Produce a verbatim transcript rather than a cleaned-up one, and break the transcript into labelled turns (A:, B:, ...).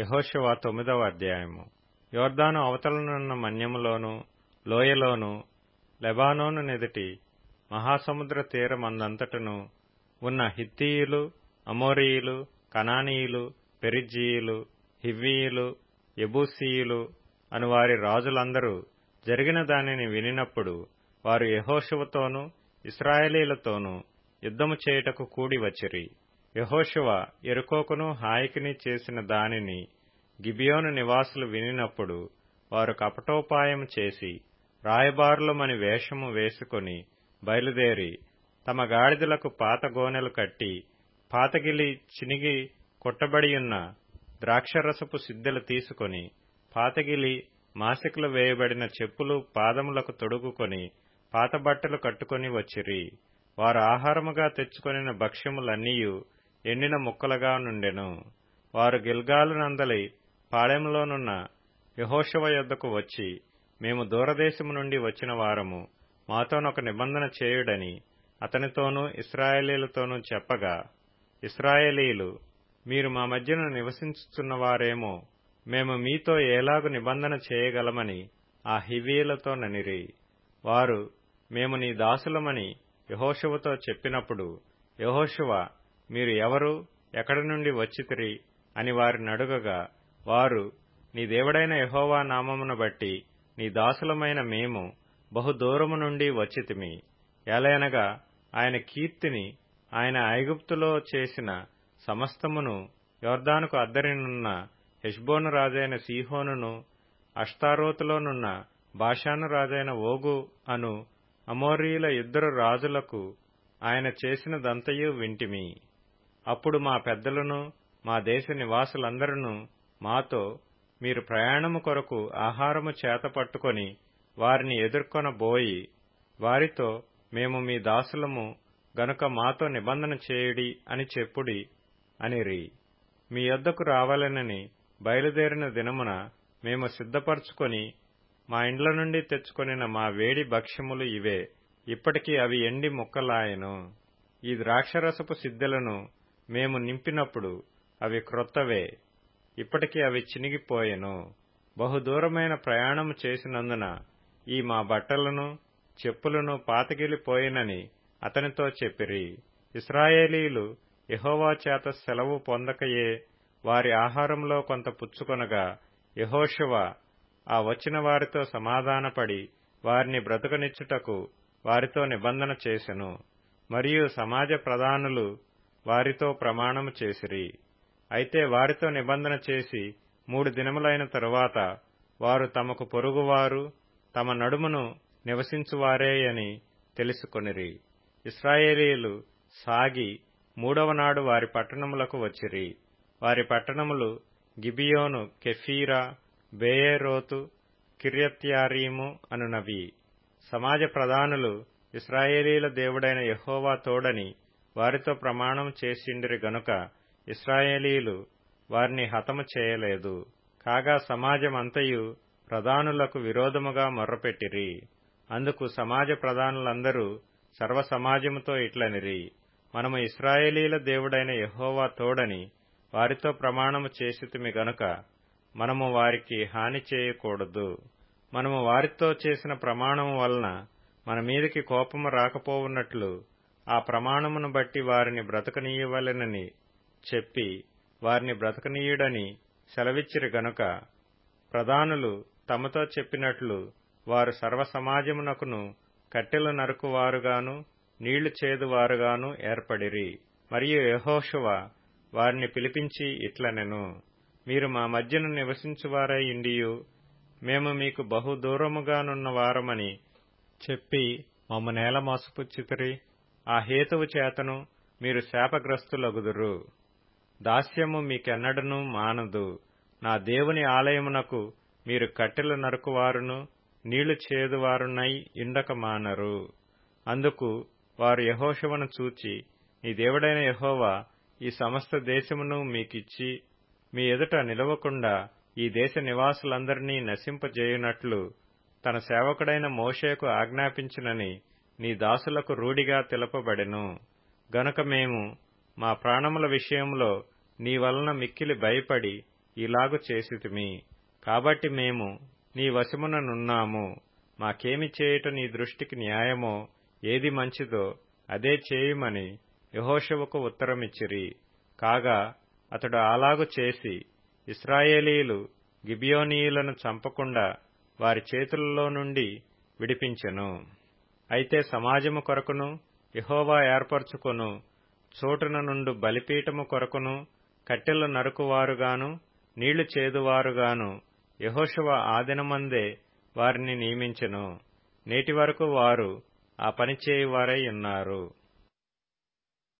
A: యెహోషువ తొమ్మిదవ అధ్యాయము. యొర్దాను అవతలనున్న మన్యములోను లోయలోను లెబానోను నెదుటి మహాసముద్ర తీరమందంతటను ఉన్న హిత్తీయులు, అమోరీయులు, కనానీయులు, పెరిజ్జీయులు, హివ్వీయులు, యెబూసీయులు అను వారి రాజులందరూ జరిగిన దానిని వినినప్పుడు వారు యెహోషువతోనూ ఇశ్రాయేలీయులతోనూ యుద్ధము చేయుటకు కూడి వచ్చిరి. యెహోషువ యెరికోకును హాయికిని చేసిన దానిని గిబియోను నివాసులు వినినప్పుడు వారు కపటోపాయము చేసి రాయబారులమని వేషము వేసుకొని బయలుదేరి తమ గాడిదలకు పాత గోనెలు కట్టి పాతగిలి చినిగి కొట్టబడియున్న ద్రాక్షరసపు సిద్దెలు తీసుకొని పాతగిలి మాసికలు వేయబడిన చెప్పులు పాదములకు తొడుగుకొని పాత బట్టలు కట్టుకొని వచ్చిరి. వారు ఆహారముగా తెచ్చుకొనిన భక్ష్యములన్నీయు ఎండిన ముక్కలుగా నుండెను. వారు గిల్గాలు నందలి పాళెంలోనున్న యెహోషువ యొద్దకు వచ్చి, మేము దూరదేశము నుండి వచ్చిన వారము, మాతోనొక నిబంధన చేయుడని అతనితోనూ ఇశ్రాయేలీయులతోనూ చెప్పగా, ఇశ్రాయేలీయులు, మీరు మా మధ్యన నివసించుచున్నవారేమో, మేము మీతో ఏలాగు నిబంధన చేయగలమని ఆ హివ్వీయులతో ననిరి. వారు, మేము నీ దాసులమని యెహోషువతో చెప్పినప్పుడు యెహోషువ, మీరు ఎవరు, ఎక్కడి నుండి వచ్చితిరి అని వారిని అడుగగా, వారు, నీ దేవుడైన యెహోవా నామమును బట్టి నీ దాసులమైన మేము బహుదూరము నుండి వచ్చితిమి. ఎలయనగా ఆయన కీర్తిని ఆయన ఐగుప్తులో చేసిన సమస్తమును యొర్దానుకు అద్దరినున్న హెష్బోను రాజైన సీహోనును, అష్తారోతులోనున్న బాషాను రాజైన ఓగు అను అమోరీయుల ఇద్దరు రాజులకు ఆయన చేసినదంతయు వింటిమి. అప్పుడు మా పెద్దలను మా దేశ నివాసులందరూ మాతో, మీరు ప్రయాణము కొరకు ఆహారము చేత పట్టుకొని వారిని ఎదుర్కొనబోయి వారితో, మేము మీ దాసులము గనుక మాతో నిబంధన చేయుడి అని చెప్పుడి అనిరి. మీ యొద్దకు రావాలనని బయలుదేరిన దినమున మేము సిద్ధపరచుకొని మా ఇండ్ల నుండి తెచ్చుకొనిన మా వేడి భక్ష్యములు ఇవే. ఇప్పటికి అవి ఎండి ముక్కలాయెను. ఈ ద్రాక్షరసపు సిద్దెలను మేము నింపినప్పుడు అవి క్రొత్తవే. ఇప్పటికి అవి చినిగిపోయెను. బహుదూరమైన ప్రయాణము చేసినందున ఈ మా బట్టలను చెప్పులను పాతగిలిపోయినని అతనితో చెప్పిరి. ఇశ్రాయేలీయులు యెహోవా చేత సెలవు పొందకయే వారి ఆహారంలో కొంత పుచ్చుకొనగా, యెహోషువ ఆ వచ్చిన వారితో సమాధానపడి వారిని బ్రతుకనిచ్చుటకు వారితో నిబంధన చేసెను. మరియు సమాజ ప్రధానులు వారితో ప్రమాణము చేసిరి. అయితే వారితో నిబంధన చేసి మూడు దినములైన తరువాత వారు తమకు పొరుగువారు, తమ నడుమును నివసించువారేయని తెలుసుకొనిరి. ఇశ్రాయేలీయులు సాగి మూడవ నాడు వారి పట్టణములకు వచ్చిరి. వారి పట్టణములు గిబియోను, కెఫీరా, బెయేరోతు, కిర్యత్యారీము అనునవి. సమాజ ప్రధానులు ఇశ్రాయేలీయుల దేవుడైన యెహోవా తోడని వారితో ప్రమాణం చేసిండిరి గనుక ఇశ్రాయేలీయులు వారిని హతము చేయలేదు. కాగా సమాజమంతయు ప్రధానులకు విరోధముగా మొర్రపెట్టిరి. అందుకు సమాజ ప్రధానులందరూ సర్వసమాజముతో ఇట్లనిరి, మనము ఇశ్రాయేలీయుల దేవుడైన యెహోవా తోడని వారితో ప్రమాణము చేసితిమి గనుక మనము వారికి హాని చేయకూడదు. మనము వారితో చేసిన ప్రమాణము వలన మన మీదికి కోపము రాకపోవున్నట్లు ఆ ప్రమాణమును బట్టి వారిని బ్రతకనీయవలెనని చెప్పి వారిని బ్రతకనీయుడని సెలవిచ్చిరి గనుక ప్రధానులు తమతో చెప్పినట్లు వారు సర్వసమాజమునకును కట్టెలు నరుకువారుగాను నీళ్లు చేదువారుగాను ఏర్పడిరి. మరియు యెహోషువ వారిని పిలిపించి ఇట్లనెను, మీరు మా మధ్యన నివసించువారై ఇండియు మేము మీకు బహుదూరముగానున్న వారమని చెప్పి మమ్ము నేల మోసపుచ్చితిరి. ఆ హేతువు చేతను మీరు శాపగ్రస్తులగుదురు. దాస్యము మీకెన్నడనూ మానదు. నా దేవుని ఆలయమునకు మీరు కట్టెలు నరుకువారును నీళ్లు చేదువారునై ఇండక మానరు. అందుకు వారు యెహోషువను చూచి, నీ దేవుడైన యెహోవా ఈ సమస్త దేశమును మీకిచ్చి మీ ఎదుట నిలవకుండా ఈ దేశ నివాసులందరినీ నశింపజేయునట్లు తన సేవకుడైన మోషేకు ఆజ్ఞాపించినని నీ దాసులకు రూఢిగా తెలుపబడెను. గనుక మేము మా ప్రాణముల విషయంలో నీ వలన మిక్కిలి భయపడి ఇలాగు చేసితిమి. కాబట్టి మేము నీ వశముననున్నాము. మాకేమి చేయుట నీ దృష్టికి న్యాయమో, ఏది మంచిదో అదే చేయుమని యెహోషువకు ఉత్తరమిచ్చిరి. కాగా అతడు అలాగు చేసి ఇశ్రాయేలీయులు గిబియోనీయులను చంపకుండా వారి చేతులలో నుండి విడిపించెను. అయితే సమాజము కొరకును యెహోవా ఏర్పరచుకొను చోటున నుండు బలిపీఠము కొరకును కట్టెలు నరుకువారుగాను నీళ్లు చేదువారుగాను యెహోషువ ఆ దినమందే వారిని నియమించెను. నేటి వరకు వారు ఆ పని చేయువారై ఉన్నారు.